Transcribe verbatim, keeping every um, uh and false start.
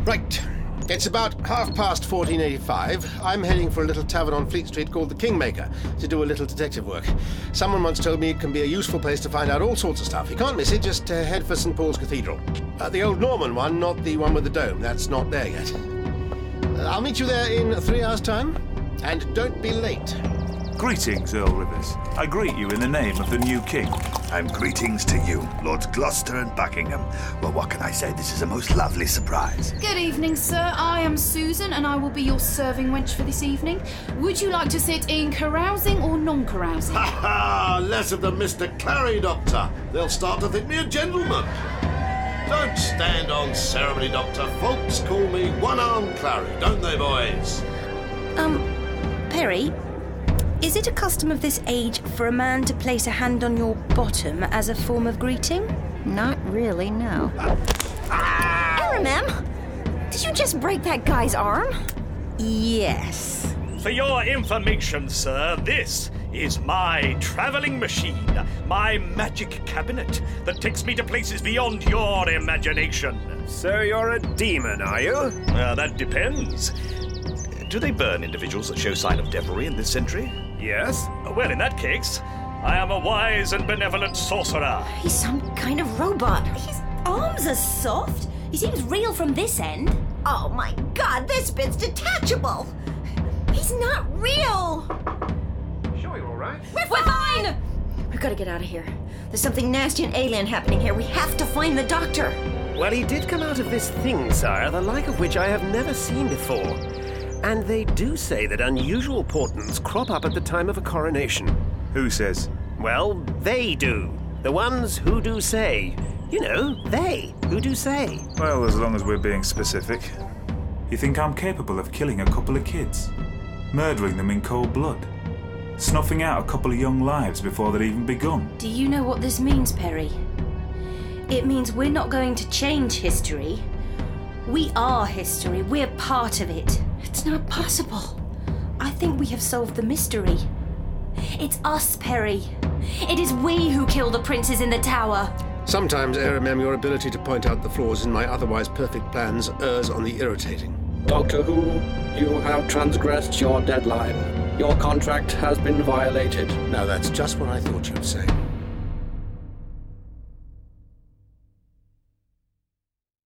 Right. It's about half past fourteen eighty-five. I'm heading for a little tavern on Fleet Street called the Kingmaker to do a little detective work. Someone once told me it can be a useful place to find out all sorts of stuff. You can't miss it, just uh, head for Saint Paul's Cathedral. Uh, the old Norman one, not the one with the dome. That's not there yet. Uh, I'll meet you there in three hours' time. And don't be late. Greetings, Earl Rivers. I greet you in the name of the new king. And greetings to you, Lords Gloucester and Buckingham. Well, what can I say? This is a most lovely surprise. Good evening, sir. I am Susan, and I will be your serving wench for this evening. Would you like to sit in carousing or non-carousing? Ha ha! Less of the Mister Clary, Doctor. They'll start to think me a gentleman. Don't stand on ceremony, Doctor. Folks call me One-Armed Clary, don't they, boys? Um, Perry, is it a custom of this age for a man to place a hand on your bottom as a form of greeting? Not really, no. Aramem, did you just break that guy's arm? Yes. For your information, sir, this is my travelling machine, my magic cabinet that takes me to places beyond your imagination. So you're a demon, are you? Uh, that depends. Do they burn individuals that show sign of devilry in this century? Yes. Well, in that case, I am a wise and benevolent sorcerer. He's some kind of robot. His arms are soft. He seems real from this end. Oh my god, this bit's detachable! He's not real! Sure you're all right? We're, We're fine! We've got to get out of here. There's something nasty and alien happening here. We have to find the doctor. Well, he did come out of this thing, sire, the like of which I have never seen before. And they do say that unusual portents crop up at the time of a coronation. Who says? Well, they do. The ones who do say. You know, they who do say. Well, as long as we're being specific. You think I'm capable of killing a couple of kids? Murdering them in cold blood? Snuffing out a couple of young lives before they'd even begun? Do you know what this means, Perry? It means we're not going to change history. We are history. We're part of it. It's not possible. I think we have solved the mystery. It's us, Perry. It is we who killed the princes in the tower. Sometimes, Aramem, your ability to point out the flaws in my otherwise perfect plans errs on the irritating. Doctor Who, you have transgressed your deadline. Your contract has been violated. Now, that's just what I thought you'd say.